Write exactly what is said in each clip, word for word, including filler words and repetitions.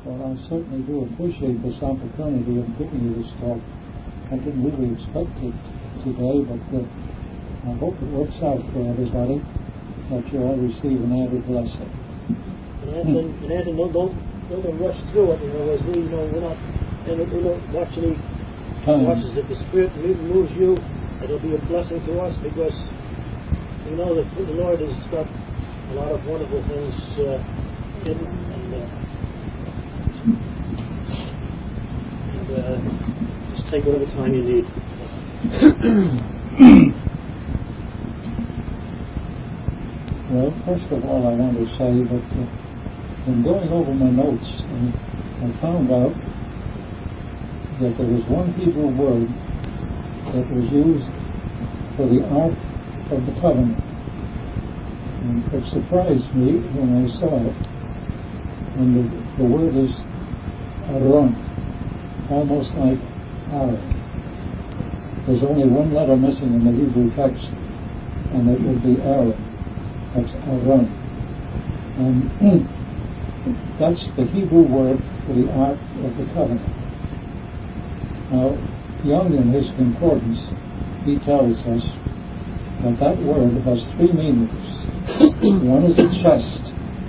Well, I certainly do appreciate this opportunity of giving you this talk. I didn't really expect it today, but uh, I hope it works out for everybody, that you all receive an added blessing. And Anthony, hmm. and Anthony don't, don't, don't rush through it, you know, as we, you know, we're not, and we don't watch any, Time. watch as if the Spirit moves you, it'll be a blessing to us, because we know that the Lord has got a lot of wonderful things uh, hidden, and, uh, and uh, just take whatever time you need. Well, first of all, I want to say that uh, in going over my notes, uh, I found out that there was one Hebrew word that was used for the Ark of the Covenant. And it surprised me when I saw it. And the, the word is Aaron, almost like Aaron. There's only one letter missing in the Hebrew text, and it would be Aaron. That's Aaron. And that's the Hebrew word for the Ark of the Covenant. Now, Young in his concordance, he tells us that that word has three meanings. One is a chest.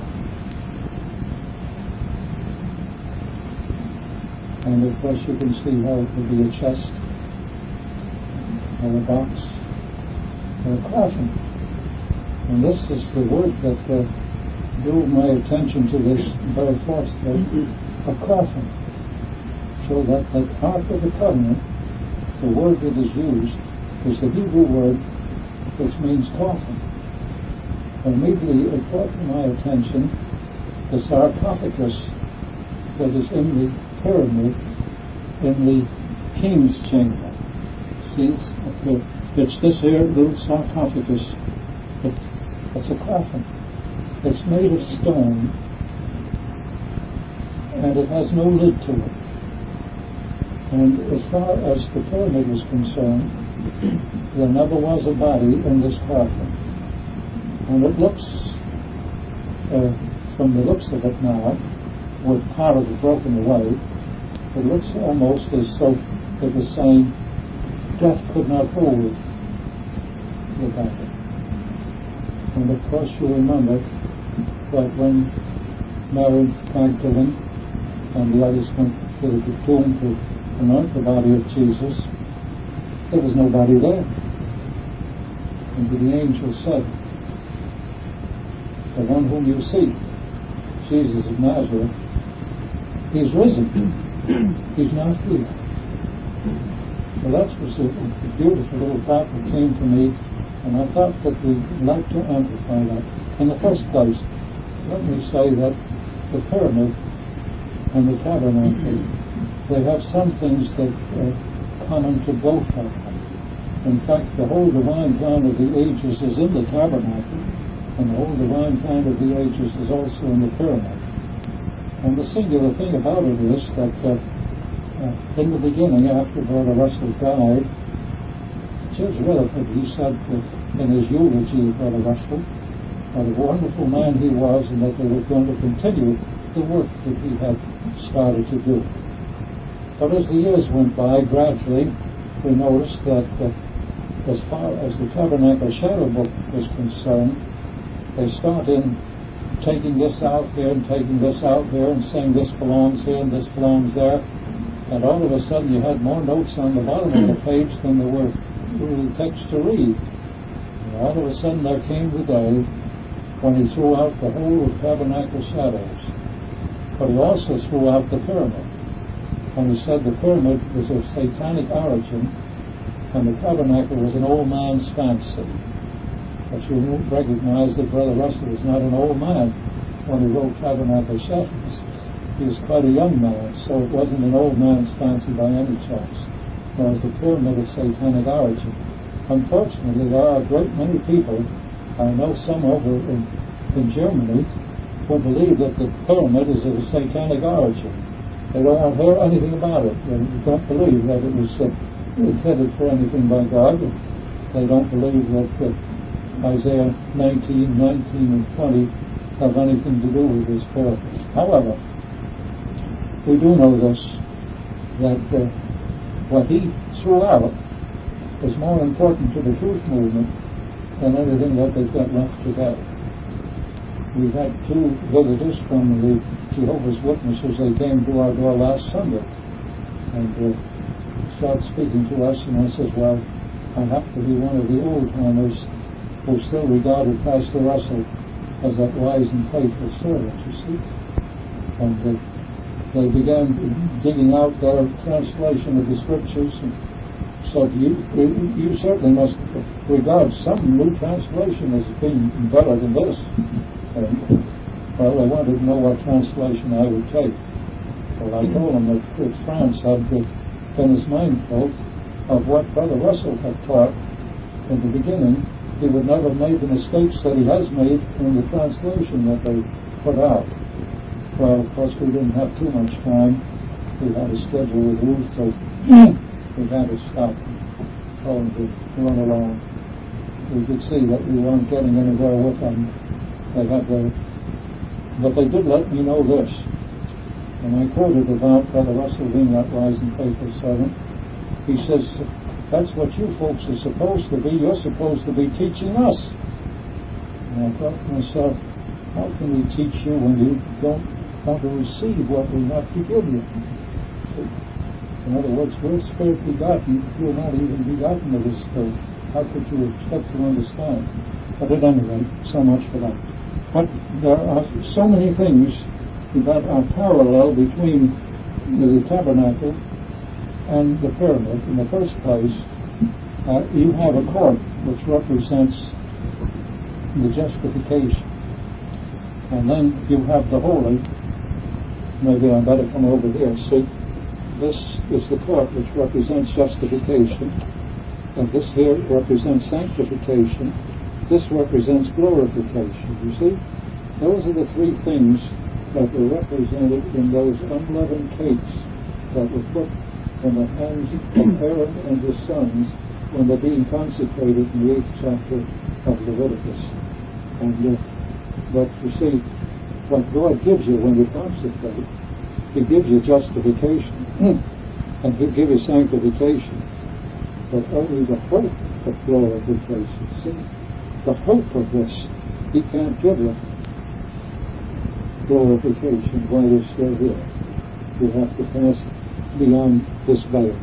And of course you can see how it would be a chest, or a box, or a coffin. And this is the word that uh, drew my attention to this very forcefully, a coffin. So that that Ark of the Covenant, the word that is used, is the Hebrew word which means coffin. Immediately it brought to my attention the sarcophagus that is in the pyramid in the king's chamber. See, it's this here little sarcophagus. It, it's a coffin. It's made of stone, and it has no lid to it. And as far as the pyramid is concerned, there never was a body in this coffin. And it looks, uh, from the looks of it now, with part of it broken away, it looks almost as though it was saying, death could not hold the body. And of course you remember that when Mary Magdalene and the others went to the tomb to anoint the body of Jesus, there was nobody there. And the angel said, the one whom you seek, Jesus of Nazareth, he's risen. He's not here. Well, that was a, a beautiful little thought that came to me, and I thought that we'd like to amplify that. In the first place, let me say that the pyramid and the tabernacle, they have some things that are common to both of them. In fact, the whole divine plan of the ages is in the tabernacle, and the whole divine plan of the ages is also in the pyramid. And the singular thing about it is that uh, uh, in the beginning, after Brother Russell died, Judge Rutherford, he said that in his eulogy of Brother Russell, what a wonderful man he was, and that they were going to continue the work that he had started to do. But as the years went by, gradually we noticed that uh, as far as the Tabernacle Shadow Book was concerned, they started taking this out here and taking this out there and saying this belongs here and this belongs there. And all of a sudden you had more notes on the bottom of the page than there were really text to read. And all of a sudden there came the day when he threw out the whole of Tabernacle Shadows. But he also threw out the pyramid. And he said the pyramid was of satanic origin, and the tabernacle was an old man's fancy. But you won't recognize that Brother Russell was not an old man when he wrote Tabernacle Shadows. He was quite a young man, so it wasn't an old man's fancy by any chance. It was the pyramid of satanic origin. Unfortunately, there are a great many people, I know some over in, in Germany, who believe that the pyramid is of a satanic origin. They don't want to hear anything about it. They don't believe that it was uh, intended for anything by God. They don't believe that uh, Isaiah nineteen, nineteen, and twenty have anything to do with this pyramid. However, we do know this, that uh, what he threw out is more important to the truth movement than anything that they've got left today. We've had two visitors from the Jehovah's Witnesses. They came to our door last Sunday and uh, started speaking to us, and I said, well, I happen to be one of the old-timers who still regarded Pastor Russell as that wise and faithful servant, you see. And uh, they began digging out their translation of the Scriptures and said, you, you certainly must regard some new translation as being better than this. And, well, they wanted to know what translation I would take. Well, I told them that if France had been as mindful of what Brother Russell had taught in the beginning, he would never have made the mistakes that he has made in the translation that they put out. Well, of course, we didn't have too much time. We had a schedule with Ruth, so we had to stop going to run along. We could see that we weren't getting anywhere with them. They had their, but they did let me know this. And I quoted about Brother Russell being that wise and faithful servant. He says, that's what you folks are supposed to be. You're supposed to be teaching us. And I thought to myself, how can we teach you when you don't want to receive what we have to give you? See? In other words, we're spirit begotten. You're not even begotten of the Spirit. How could you expect to understand? But at any rate, so much for that. But there are so many things that are parallel between the tabernacle and the pyramid. In the first place, uh, you have a court which represents the justification. And then you have the holy. Maybe I better come over here. See, this is the court which represents justification. And this here represents sanctification. This represents glorification. You see, those are the three things that were represented in those unleavened cakes that were put in the hands of Aaron and his sons when they're being consecrated in the eighth chapter of Leviticus. And uh, but you see, what God gives you when you consecrate, He gives you justification and He'll give you sanctification, but only the hope of glorification. See, the hope of this, He can't give you glorification while you're still here. You have to pass beyond this veil.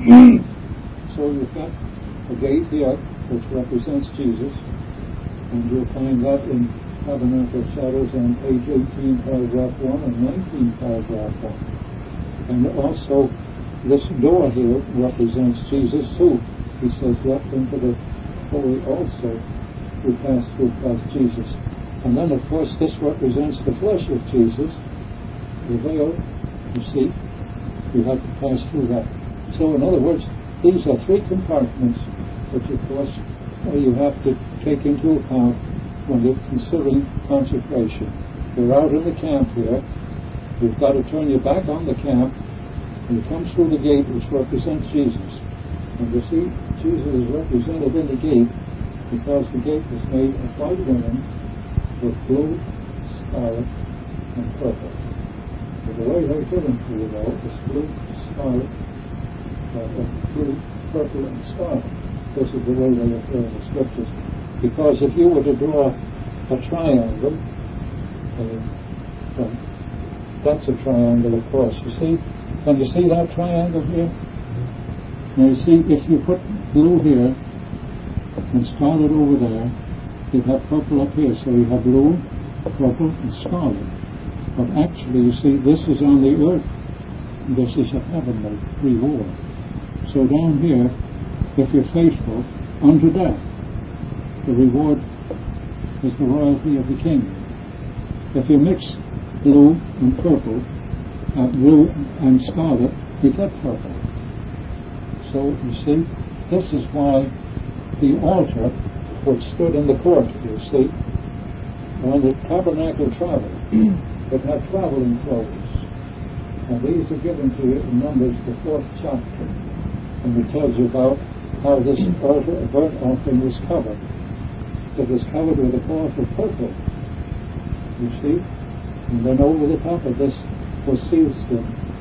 So you've got a gate here which represents Jesus, and you'll find that in Tabernacle Shadows on page eighteen, paragraph one, and nineteen, paragraph one. And also, this door here represents Jesus too. He says, let into the holy also we pass through past Jesus. And then, of course, this represents the flesh of Jesus, the veil, you see. You have to pass through that. So, in other words, these are three compartments which, of course, you have to take into account when you're considering consecration. You're out in the camp here. You've got to turn your back on the camp, and you come through the gate which represents Jesus. And you see, Jesus is represented in the gate because the gate was made of white linen with blue, scarlet, and purple. But the way they're given to you, though, is blue, scarlet, uh, blue, purple, and scarlet. This is the way they appear in the Scriptures. Because if you were to draw a triangle, uh, well, that's a triangle, of course. You see? Can you see that triangle here? Now, you see, if you put blue here and scarlet over there, you have purple up here. So you have blue, purple, and scarlet. But actually, you see, this is on the earth. This is a heavenly reward. So down here, if you're faithful unto death, the reward is the royalty of the kingdom. If you mix blue and purple, uh, blue and scarlet, you get purple. So, you see, this is why the altar which stood in the court, you see, when the tabernacle traveled, it had traveling clothes. And these are given to you in Numbers, the fourth chapter. And it tells you about how this altar of burnt offering was covered. It was covered with a cloth of purple, you see. And then over the top of this was sealskin,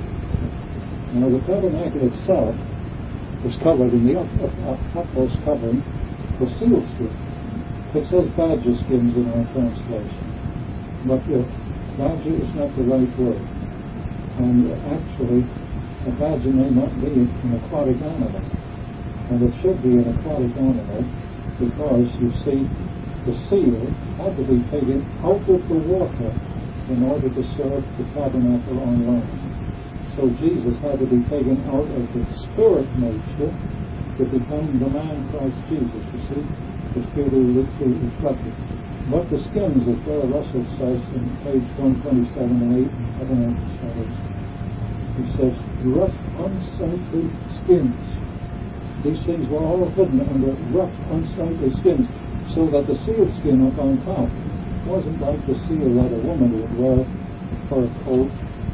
Now the tabernacle itself was covered in the up, up, up, upmost covering was sealskin. It says badger skins in our translation, but uh, badger is not the right word. And uh, actually, a badger may not be an aquatic animal, and it should be an aquatic animal because, you see, the seal had to be taken out of the water in order to serve the tabernacle on land. So Jesus had to be taken out of the spirit nature to become the man Christ Jesus, you see, the spirit who reflected. But the skins, as Brother Russell says in page one twenty-seven and eight in Tabernacle Studies, he says, rough, unsightly skins. These things were all hidden under rough, unsightly skins, so that the seal skin up on top wasn't like the seal that a woman would wear for a coat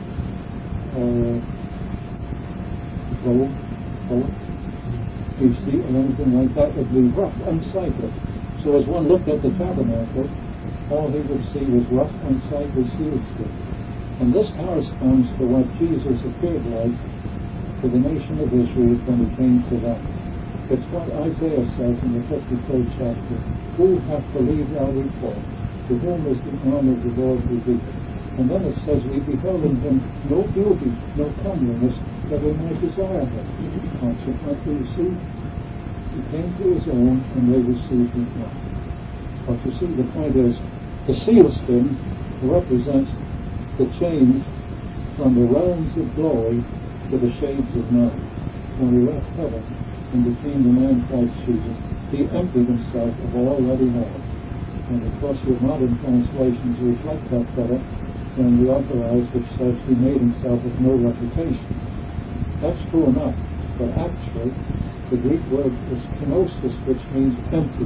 or a robe, coat, you see, or anything like that. It would be rough, unsightly. So as one looked at the tabernacle, all he would see was rough, unsightly seal skin. And this corresponds to what Jesus appeared like to the nation of Israel when he came to them. It's what Isaiah says in the fifty-third chapter, who hath believed our report? To whom is the arm of the Lord revealed? And then it says, we beheld in him no beauty, no comeliness, that we might desire him. Consequently, you see, he came to his own, and they received him not. But you see, the point is, the sealskin represents the change from the realms of glory to the shades of night. When he left heaven and became the man Christ Jesus, he emptied himself of all that he had. And of course your modern translations reflect that better than the authorized, which says he made himself of no reputation. That's true enough, but actually the Greek word is kenosis, which means empty.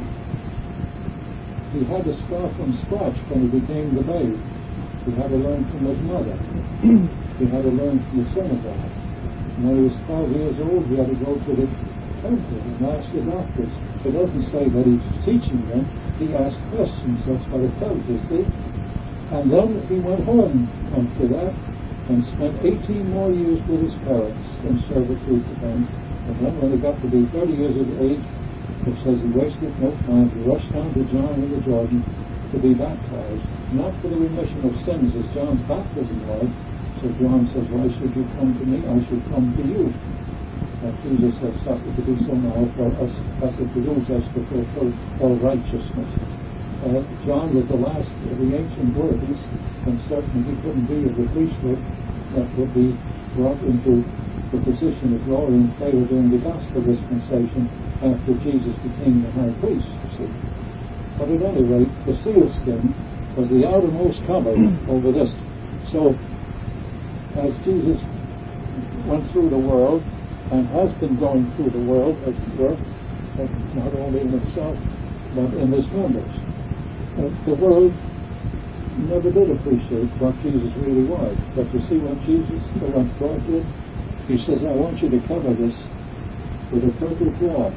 He had to start from scratch when he became the babe. He had to learn from his mother. He had to learn from the synagogue. When he was twelve years old, he had to go to the temple and ask the doctors. It doesn't say that he's teaching them. He asked questions. That's what it tells you, see? And then he went home after that and spent eighteen more years with his parents in servitude to them. And then when he got to be thirty years of age, it says he wasted no time. He rushed down to John in the Jordan to be baptized, not for the remission of sins as John's baptism was. So John says, why should you come to me? I should come to you. And Jesus has suffered to be so now for us, as it behooves us to fulfill all righteousness. Uh, John was the last of the ancient worthies, and certainly he couldn't be of the priesthood that would be brought into the position of glory and favor during the gospel dispensation after Jesus became the high priest, you see. But at any rate, the sealskin was the outermost cover over this. So, as Jesus went through the world, and has been going through the world, as it were, not only in himself, but in his members, uh, the world never did appreciate what Jesus really was. But you see, when Jesus, when God did, he says, I want you to cover this with a purple cloth.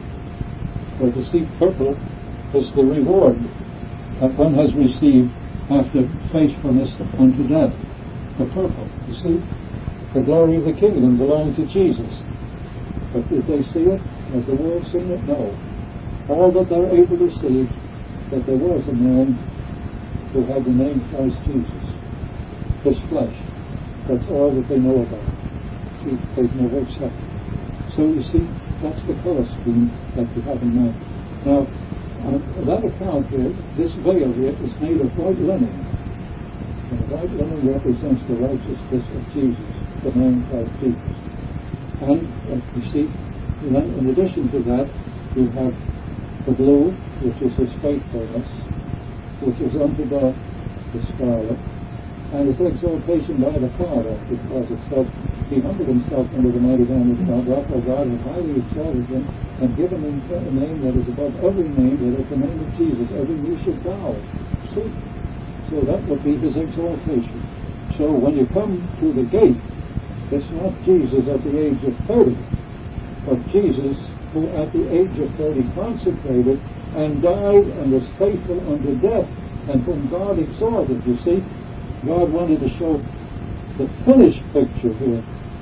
But you see, purple is the reward that one has received after faithfulness unto death. The purple, you see? The glory of the kingdom belongs to Jesus. But did they see it? Has the world seen it? No. All that they're able to see, that there was a man who had the name Christ Jesus. His flesh. That's all that they know about. They've never accepted. So you see, that's the color scheme that you have in mind. Now, on that account here, this veil here is made of white linen. And white linen represents the righteousness of Jesus, the man Christ Jesus. And uh, you see, then in addition to that, you have the blue, which is his faithfulness, which is unto death, the scarlet, and his exaltation by the Father, because it said, he humbled himself under the mighty hand of God, wherefore God has highly exalted him, and given him a name that is above every name, that at the name of Jesus every knee should bow. See? So that would be his exaltation. So when you come to the gate, it's not Jesus at the age of thirty, but Jesus who at the age of thirty consecrated and died and was faithful unto death, and whom God exalted. You see, God wanted to show the finished picture here,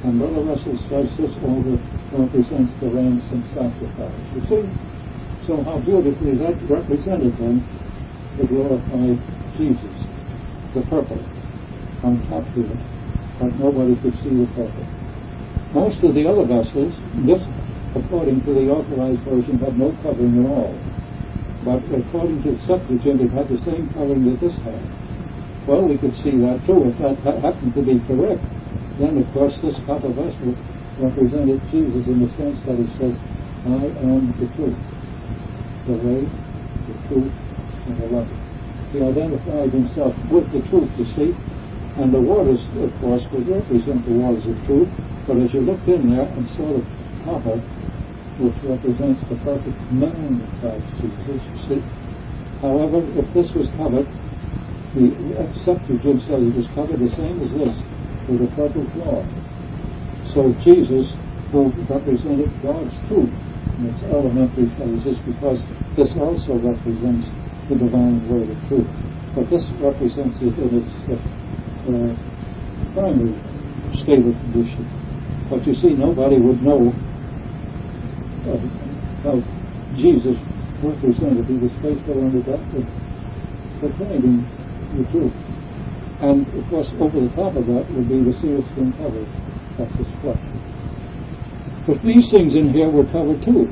And Brother Russell says this altar represents the ransom sacrifice. You see? So how beautifully that represented then the glorified Jesus, the purple, on top here, but nobody could see the purple. Most of the other vessels, this, according to the authorized version, had no covering at all. But according to the Septuagint, it had the same covering that this had. Well, we could see that too, if that, that happened to be correct. Then, of course, this copper vessel represented Jesus in the sense that he says, I am the truth, the way, the truth, and the life. He identified himself with the truth, you see. And the waters, of course, would represent the waters of truth. But as you looked in there and saw the copper, which represents the perfect man of Christ Jesus, you see. However, if this was covered, the Septuagint says it was covered the same as this, with a purple cloth. So Jesus, who represented God's truth in its elementary phases, because this also represents the divine word of truth. But this represents it in its uh, uh, primary state of condition. But you see, nobody would know uh, how Jesus represented. He was faithful unto death, but proclaiming the truth. And of course, over the top of that would be the sealskin cover. That's his flesh. But these things in here were covered too.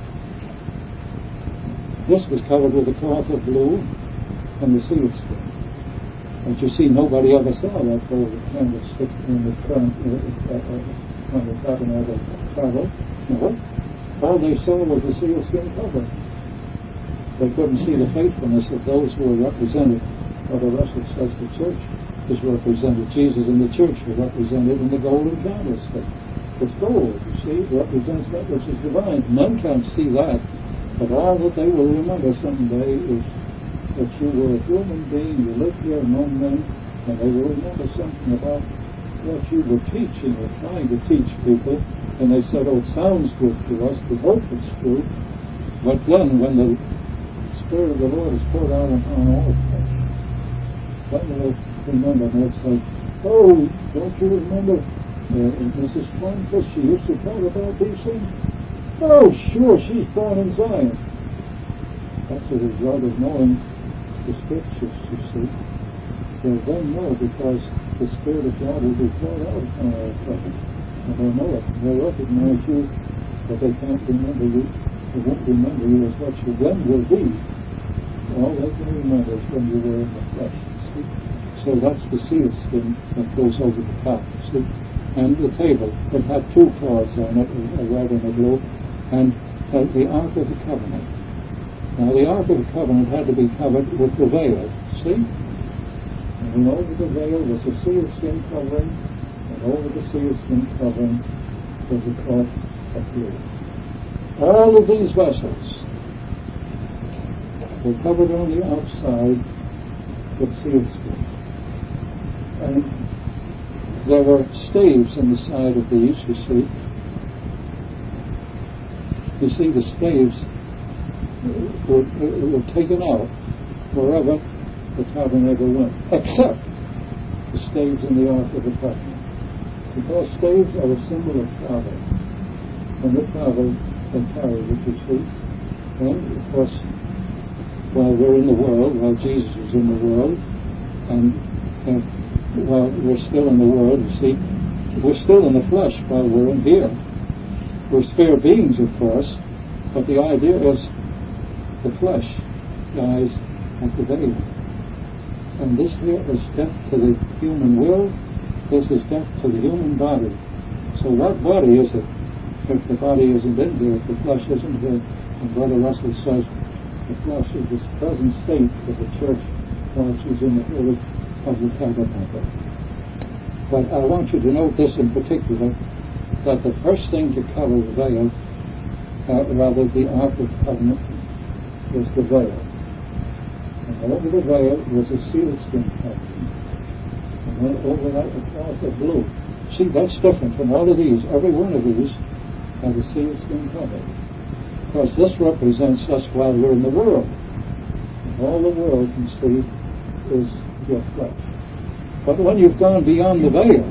This was covered with a cloth of blue and the sealskin. But you see, nobody ever saw that golden candlestick in the current uh, uh, when the tabernacle traveled. No. All they saw was the sealskin cover. They couldn't see the faithfulness of those who were represented. Or the rest of says the church is represented. Jesus and the church were represented in the golden candlestick. It's gold, you see, it represents that which is divine. Men can't see that, but all that they will remember someday is that you were a human being, you lived here among men, and they will remember something about what you were teaching or trying to teach people, and they said, oh, it sounds good to us, we hope it's true. But then, when the Spirit of the Lord is poured out upon all flesh, then they'll remember, and they'll say, oh, don't you remember uh, Missus Plumfish, she used to talk about these things? Oh, sure, she's born in Zion. That's a result of knowing the Scriptures, you see. They'll then know, because the Spirit of God will be poured out upon all flesh. And they'll know it. They'll recognize you, but they can't remember you. They won't remember you as what you then will be. All they can remember is when you were in the flesh, you see. So that's the sealskin that goes over the top, you see. And the table, it had two cloths on it, a red and a blue, and uh, the Ark of the Covenant. Now, the Ark of the Covenant had to be covered with the veil, see? And over the veil was a sealskin covering, and over the sealskin covering was a cloth of blue. All of these vessels were covered on the outside with sealskin. And there were staves in the side of these, you see. You see, the staves were, were taken out wherever the tabernacle went, except the staves in the Ark of the Covenant. Because staves are a symbol of travel. And the travel they carried it, you see. And, of course, while we're in the world, while Jesus was in the world, and, and while we're still in the world, you see, we're still in the flesh while we're in here. We're spirit beings, of course, but the idea is the flesh dies at the veil. And this here is death to the human will. This is death to the human body. So what body is it if the body isn't in here, if the flesh isn't here? And Brother Russell says the flesh is the present state of the church while she's in the holy of the tabernacle. But I want you to note this in particular, that the first thing to cover the veil, uh, rather the Ark of the Covenant, was the veil. And over the veil was a sealskin covering. And then over that a cloth of blue. See, that's different from all of these. Every one of these has a sealskin cover. Because this represents us while we're in the world. And all the world can see is your flesh. But when you've gone beyond the veil,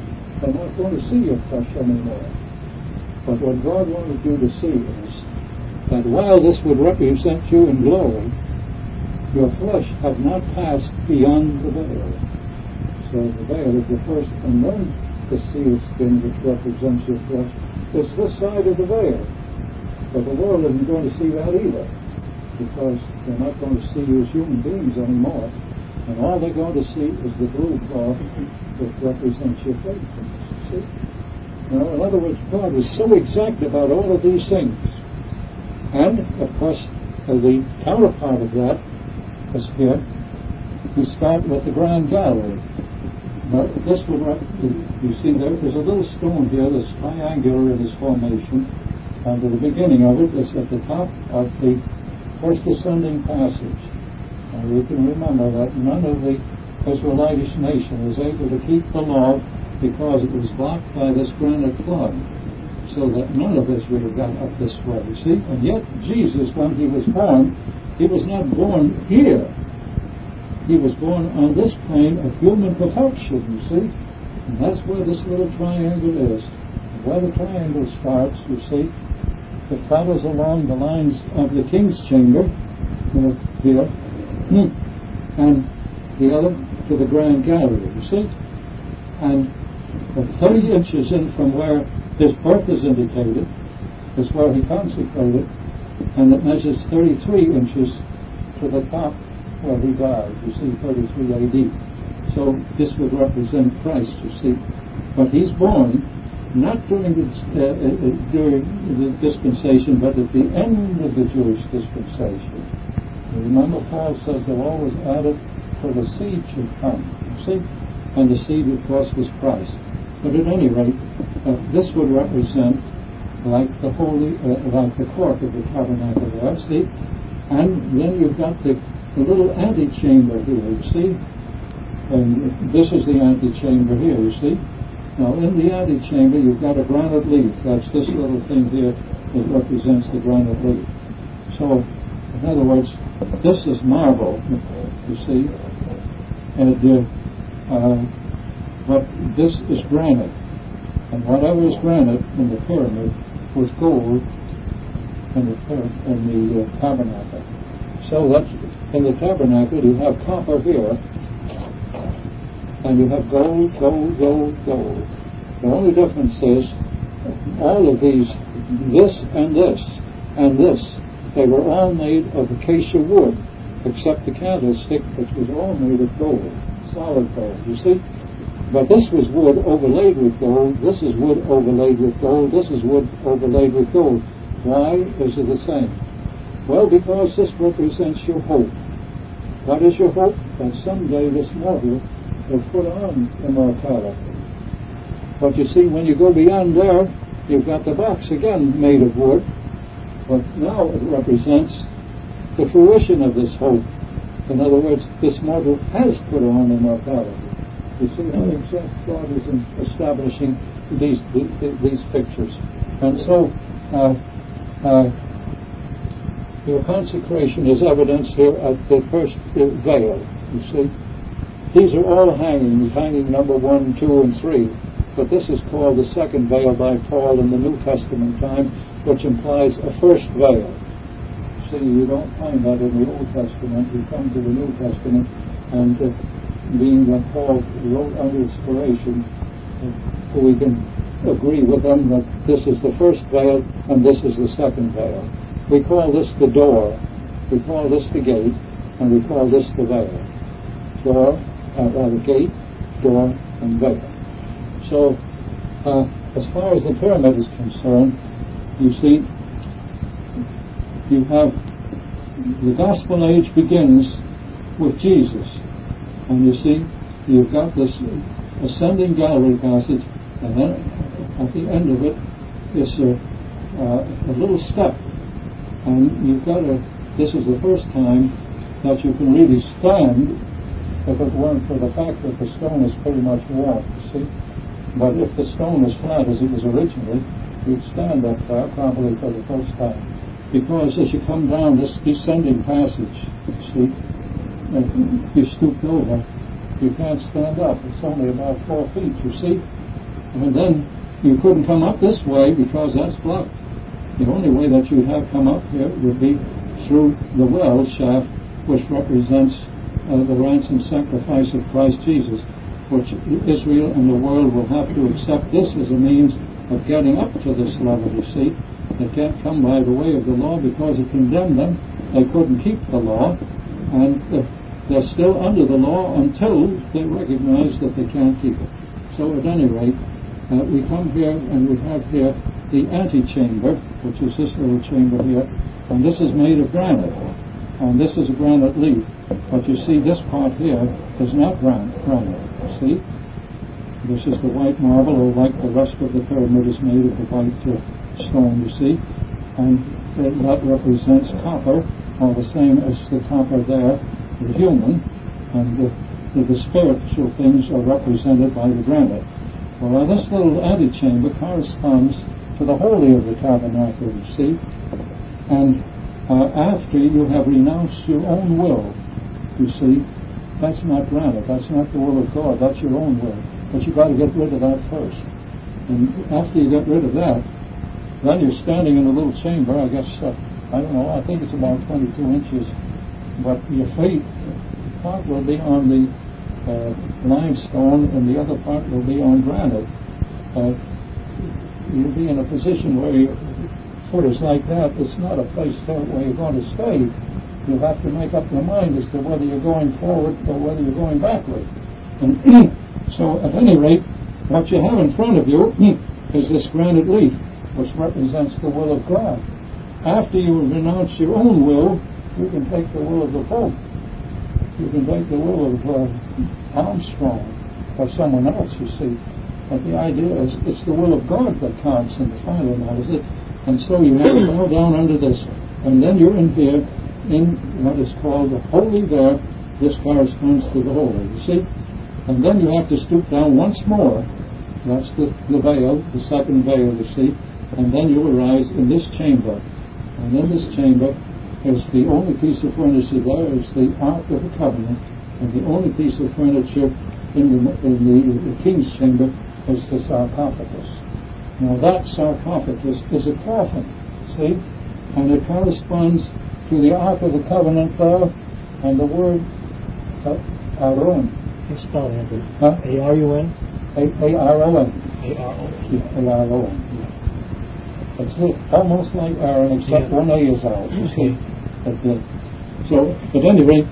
are not going to see your flesh anymore. But what God wanted you to see is that while this would represent you in glory, your flesh had not passed beyond the veil. So the veil is the first, and then the seal skin, which represents your flesh, is this side of the veil. But the world isn't going to see that either, because they're not going to see you as human beings anymore. And all they're going to see is the blue cloth that represents your faith. See? Now, in other words, God was so exact about all of these things. And, of course, uh, the counterpart of that is here. We start with the Grand Gallery. Now, this would, you see there, there's a little stone here that's triangular in its formation. And at the beginning of it is at the top of the first ascending passage. And you can remember that none of the Israelitish nation was able to keep the law because it was blocked by this granite plug, so that none of Israel got up this way, you see? And yet Jesus, when he was born, he was not born here. He was born on this plane of human perfection, you see? And that's where this little triangle is. And where the triangle starts, you see, it travels along the lines of the king's chamber, uh, here, and the other to the Grand Gallery, you see? And thirty inches in from where his birth is indicated is where he consecrated, and it measures thirty-three inches to the top where he died. You see, thirty-three A D. So this would represent Christ, you see. But he's born not during the, uh, uh, during the dispensation, but at the end of the Jewish dispensation. You remember, Paul says they're always added for the seed should come, you see? And the seed, of course, was Christ. But at any rate, uh, this would represent like the holy, uh, like the court of the tabernacle there, see? And then you've got the, the little antechamber here, you see? And this is the antechamber here, you see? Now, in the antechamber, you've got a granite leaf. That's this little thing here that represents the granite leaf. So, in other words, this is marble, you see? And uh, Uh, but this is granite, and whatever is granite in the pyramid was gold in the, in the uh, tabernacle. So that in the tabernacle you have copper here, and you have gold, gold, gold, gold. The only difference is all of these, this and this and this, they were all made of acacia wood, except the candlestick, which was all made of gold. Solid gold, you see? But this was wood overlaid with gold, this is wood overlaid with gold, this is wood overlaid with gold. Why is it the same? Well, because this represents your hope. What is your hope? That someday this mortal will put on immortality. But you see, when you go beyond there, you've got the box again made of wood, but now it represents the fruition of this hope. In other words, this mortal has put on immortality. You see how exact God is in establishing these these, these pictures. And so, uh, uh, your consecration is evidenced here at the first uh, veil. You see, these are all hangings, hanging number one, two, and three. But this is called the second veil by Paul in the New Testament time, which implies a first veil. You don't find that in the Old Testament. You come to the New Testament, and uh, being that Paul wrote under inspiration, uh, we can agree with them that this is the first veil and this is the second veil. We call this the door, we call this the gate, and we call this the veil. Door, uh, rather gate, door, and veil. So, uh, as far as the pyramid is concerned, you see, you have the gospel age begins with Jesus, and you see you've got this ascending gallery passage, and then at the end of it is a, uh, a little step, and you've got a this is the first time that you can really stand, if it weren't for the fact that the stone is pretty much warm, you see. But if the stone was flat as it was originally, you'd stand up there probably for the first time. Because as you come down this descending passage, you see, if you stoop over, you can't stand up. It's only about four feet, you see. And then you couldn't come up this way because that's blocked. The only way that you'd have come up here would be through the well shaft, which represents uh, the ransom sacrifice of Christ Jesus, which Israel and the world will have to accept this as a means of getting up to this level, you see. They can't come by the way of the law because it condemned them. They couldn't keep the law, and uh, they're still under the law until they recognize that they can't keep it. So at any rate, uh, we come here and we have here the antechamber, which is this little chamber here, and this is made of granite, and this is a granite leaf. But you see, this part here is not granite. You see, this is the white marble, or like the rest of the pyramid is made of the white uh, stone. You see, and uh, that represents copper, or the same as the copper there, the human, and the, the, the spiritual things are represented by the granite. Well, this little antechamber corresponds to the holy of the tabernacle, you see, and uh, after you have renounced your own will, you see, that's not granite, that's not the will of God, that's your own will, but you've got to get rid of that first. And after you get rid of that, then you're standing in a little chamber, I guess, uh, I don't know, I think it's about twenty-two inches, but your feet, part will be on the uh, limestone and the other part will be on granite. Uh, you'll be in a position where your foot is like that. It's not a place there where you're going to stay. You'll have to make up your mind as to whether you're going forward or whether you're going backward. And so, at any rate, what you have in front of you is this granite leaf, which represents the will of God. After you renounce your own will, you can take the will of the Pope. You can take the will of uh, Armstrong or someone else, you see. But the idea is it's the will of God that counts in the final analysis. And so you have to bow down under this. And then you're in here in what is called the holy there. This corresponds to the holy, you see. And then you have to stoop down once more. That's the, the veil, the second veil, you see. And then you arise in this chamber. And in this chamber is the only piece of furniture there is the Ark of the Covenant. And the only piece of furniture in the, in the, the king's chamber is the sarcophagus. Now that sarcophagus is a coffin, see? And it corresponds to the Ark of the Covenant there, and the word uh, Aaron. You spell it, Andrew. Huh? A R U N? A R O N. A R O N. Yeah, A R O N. It's almost like Aaron, except yeah. one A is out, you see? But, uh, so, at any rate,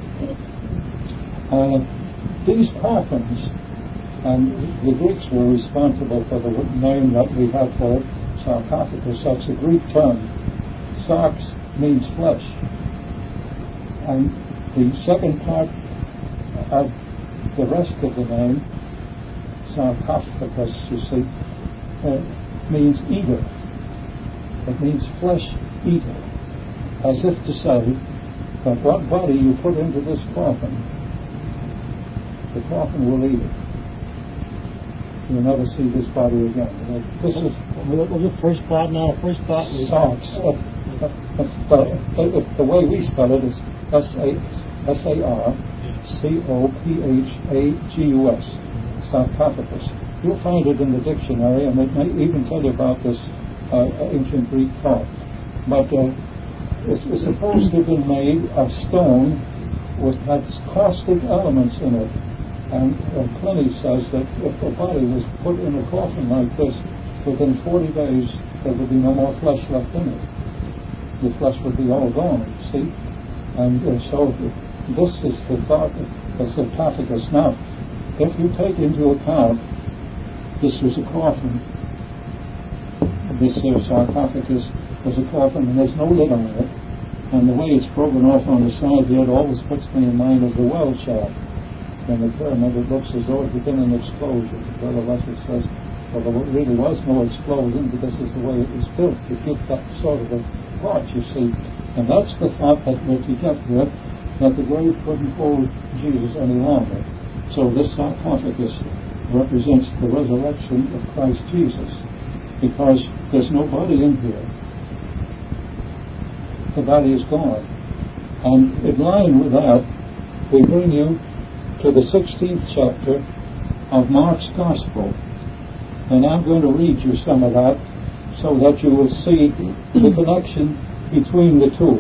uh, these coffins, and the Greeks were responsible for the name that we have for it, sarcophagus. That's a Greek term. Sarx means flesh. And the second part of the rest of the name, sarcophagus, you see, uh, means eater. It means flesh eater. As if to say that what body you put into this coffin, the coffin will eat it. You'll never see this body again. This is What was the first part now? First part was sarx. Uh, uh, uh, the way we spell it is S A R C O P H A G U S, sarcophagus. You'll find it in the dictionary, and it may even tell you about this uh, ancient Greek thought. But uh, it's, it's supposed to have been made of stone which had caustic elements in it. And uh, Pliny says that if a body was put in a coffin like this, within forty days there would be no more flesh left in it. The flesh would be all gone, see? And uh, so this is the thought of the sarcophagus. Now, if you take into account this was a coffin, this uh, sarcophagus was a coffin, and there's no lid on it, and the way it's broken off on the side here, it always puts me in mind of the well shaft. In the pyramid, it looks as though it had been an explosion. Brother Russell says, well, there really was no explosion, but this is the way it was built to give that sort of a part, you see. And that's the thought that what you get with, that the grave couldn't hold Jesus any longer. So this sarcophagus represents the resurrection of Christ Jesus, because there's no body in here. The body is gone. And in line with that, we bring you to the sixteenth chapter of Mark's Gospel. And I'm going to read you some of that so that you will see the connection between the two.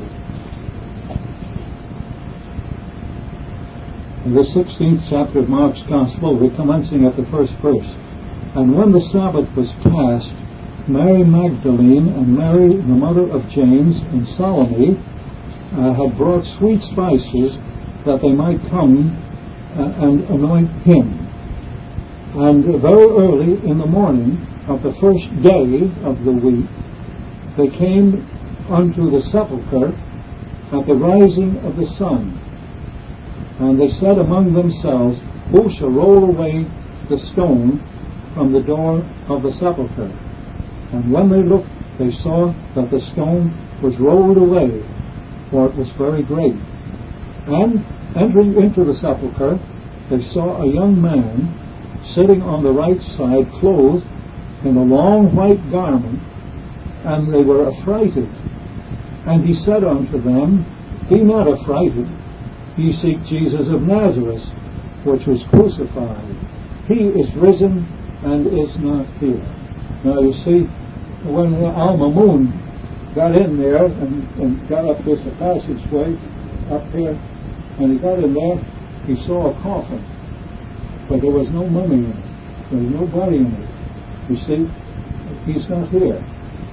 In the sixteenth chapter of Mark's Gospel, we're commencing at the first verse. And when the Sabbath was past, Mary Magdalene and Mary, the mother of James, and Salome uh, had brought sweet spices that they might come uh, and anoint him. And very early in the morning of the first day of the week, they came unto the sepulchre at the rising of the sun. And they said among themselves, Who shall roll away the stone from the door of the sepulchre? And when they looked, they saw that the stone was rolled away, for it was very great. And entering into the sepulchre, they saw a young man sitting on the right side, clothed in a long white garment, and they were affrighted. And he said unto them, Be not affrighted, ye seek Jesus of Nazareth, which was crucified. He is risen, and is not here. Now you see, when Alma Moon got in there and, and got up this passageway up here, and he got in there, he saw a coffin. But there was no mummy in it. There was no body in it. You see, he's not here.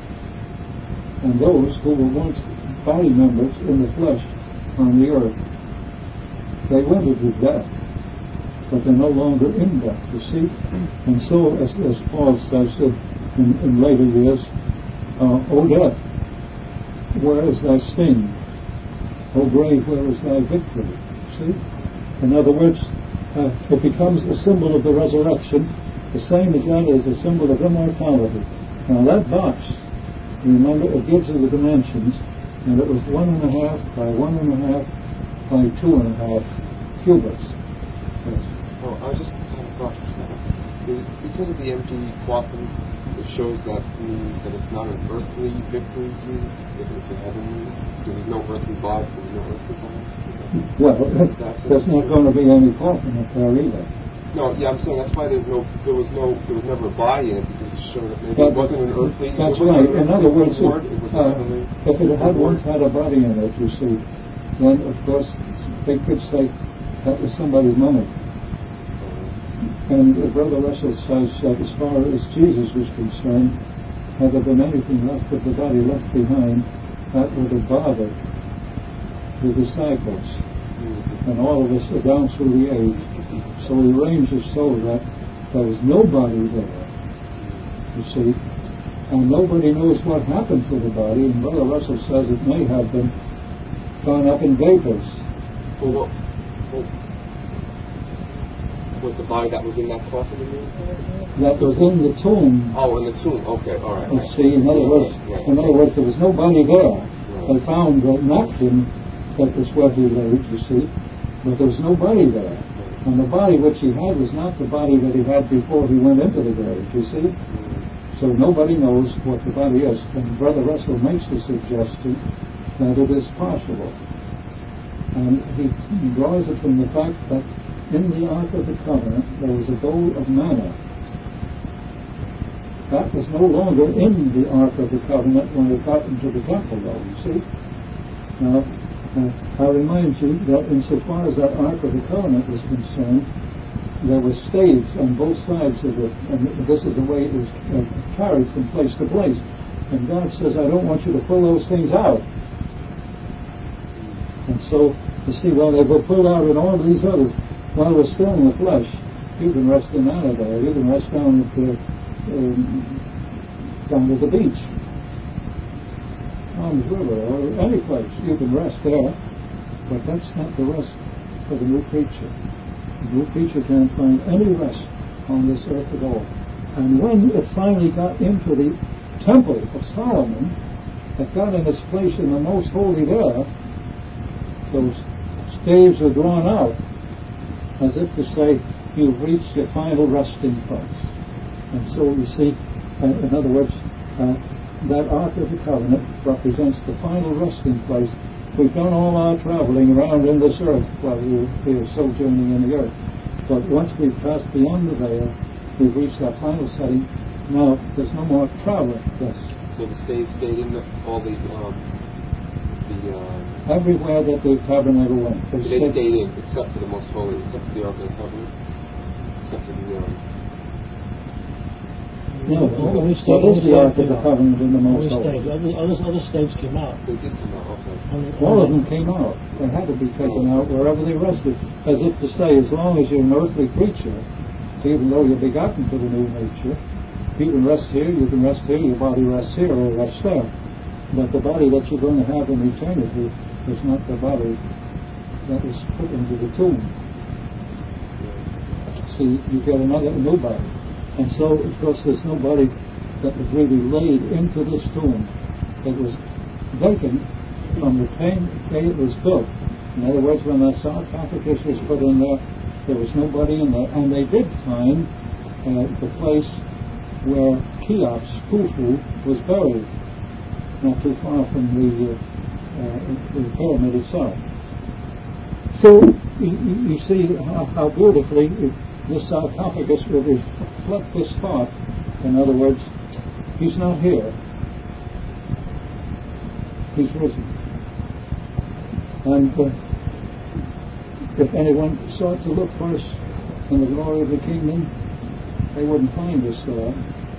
And those who were once body members in the flesh on the earth, they went into death, but they're no longer in death, you see. And so, as, as Paul says in, in later years, uh, O death, where is thy sting? O grave, where is thy victory? See? In other words, Uh, it becomes a symbol of the resurrection, the same as that is a symbol of immortality. Now that box, remember, it gives you the dimensions, and it was one and a half by one and a half by two and a half cubits. Yes. Oh, I just had a thought just now. Is because of the empty coffin, it shows that means that it's not an earthly victory, that it's a heavenly, because there's no earthly body, there's no earthly body. Well, there's not going to be any coffin up there either. No, yeah, I'm saying that's why there's no, there was no, there was never a body in it, because it showed that maybe but it wasn't an earthly. That's right. In other words, if, it was uh, if it had once had a body in it, you see, then of course they could say that was somebody's mummy. And uh, Brother Russell says that as far as Jesus was concerned, had there been anything left of the body left behind, that would have bothered the disciples and all of us down through the age. So he arranged it so that there was nobody there, you see, and nobody knows what happened to the body. And Brother Russell says it may have been gone up in vapors. Well, well, was the body that was in that coffin? That was in the tomb. Oh, in the tomb. Okay, all right. You see, in other words, right. in other words, there was nobody there. Right. They found the napkin that was where he laid, you see, but there was nobody there. And the body which he had was not the body that he had before he went into the grave, you see. So nobody knows what the body is. And Brother Russell makes the suggestion that it is possible. And he draws it from the fact that in the Ark of the Covenant there was a bowl of manna. That was no longer in the Ark of the Covenant when it got into the temple, though, you see. Now, uh, I remind you that insofar as that Ark of the Covenant was concerned, there were staves on both sides of it, and this is the way it was uh, carried from place to place. And God says, I don't want you to pull those things out. And so, you see, while they were pulled out in all of these others, while we're still in the flesh, you can rest in manna there. You can rest down at the, um, down at the beach, on the river, or any place. You can rest there, but that's not the rest for the new creature. The new creature can't find any rest on this earth at all. And when it finally got into the temple of Solomon, it got in its place in the most holy there, those staves were drawn out, as if to say, you've reached your final resting place. And so you see, uh, in other words, uh, that Ark of the Covenant represents the final resting place. We've done all our traveling around in this earth while we were sojourning in the earth. But once we've passed beyond the veil, we've reached that final setting, Now, there's no more traveling. Yes. So the stayed stayed in the, all the um, the uh, everywhere that the tabernacle went. They, they stayed, stayed in, except for the most holy, except for the Ark of the Covenant, except for the. Um, no, what is the Ark of the Covenant in the most holy? Other, other, other states came out. They did come out. Okay. All of them came out. They had to be taken out wherever they rested, as if to say, as long as you're an earthly creature, even though you're begotten to the new nature, you can rest here, you can rest here, your body rests here or rests there. But the body that you're going to have in eternity is not the body that was put into the tomb. See, you get another new body. And so, of course, there's no body that was really laid into this tomb. It was vacant from the time day it was built. In other words, when the sarcophagus was put in there, there was nobody in there. And they did find uh, the place where Cheops, Khufu, was buried, not too far from the, uh, uh, the pyramid itself. So you, you see how, how beautifully it, this sarcophagus will reflect this thought. In other words, he's not here. He's risen. And uh, if anyone sought to look for us in the glory of the kingdom, they wouldn't find us there.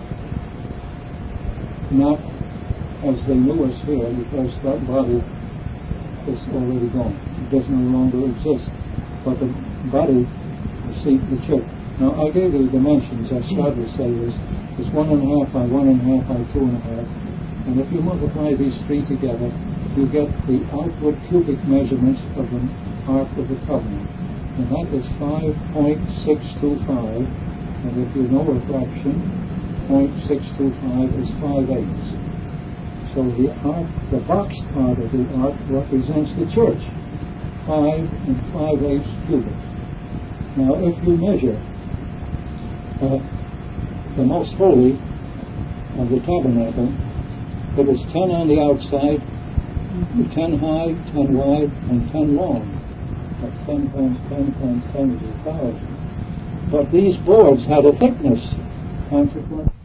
Not as they knew us here, because that body is already gone. It does no longer exist. But the body, the seat, the church. Now, I gave you the dimensions. I started to say this. It's one and a half by one and a half by two and a half. And if you multiply these three together, you get the outward cubic measurements of the Ark of the Covenant. And that is five point six two five. And if you know a fraction, zero point six two five is five eighths. So the ark, the box part of the ark represents the church, five and five eighths cubic. Now, if you measure uh, the most holy of the tabernacle, it was ten on the outside, ten high, ten wide, and ten long. That's ten times ten times ten is a thousand. But these boards had a thickness, consequent